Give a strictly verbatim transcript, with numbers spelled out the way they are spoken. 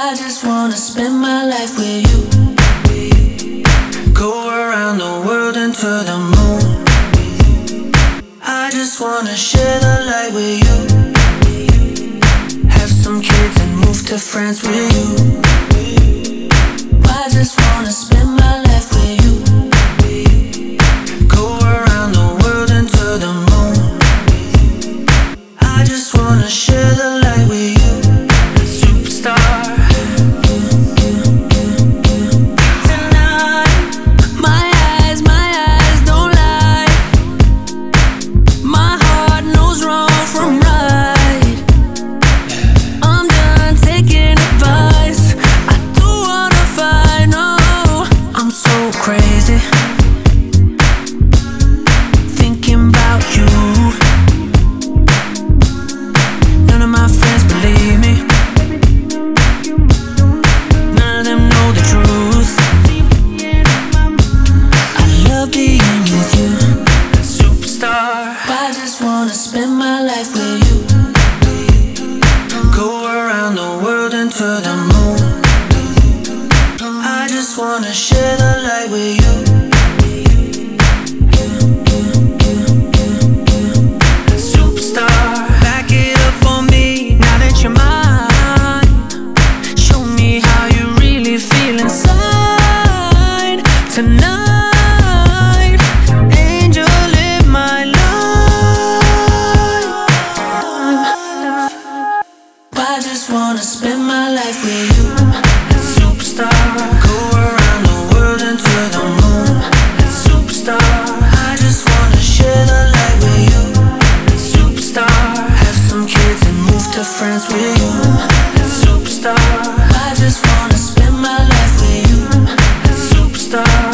I just wanna spend my life with you. Go around the world and to the moon. I just wanna share the light with you. Have some kids and move to France with you. I just wanna spend my life with you. Go around the world and to the moon. I just wanna share the light with you. Superstar. I just wanna spend my life with you. Go around the world and to the moon. I just wanna share the light with you. Superstar, back it up on me now that you're mine. Show me how you really feel inside tonight. I just wanna spend my life with you. Superstar. Go around the world and to the moon. Superstar. I just wanna share the light with you. Superstar. Have some kids and move to France with you. Superstar. I just wanna spend my life with you. Superstar.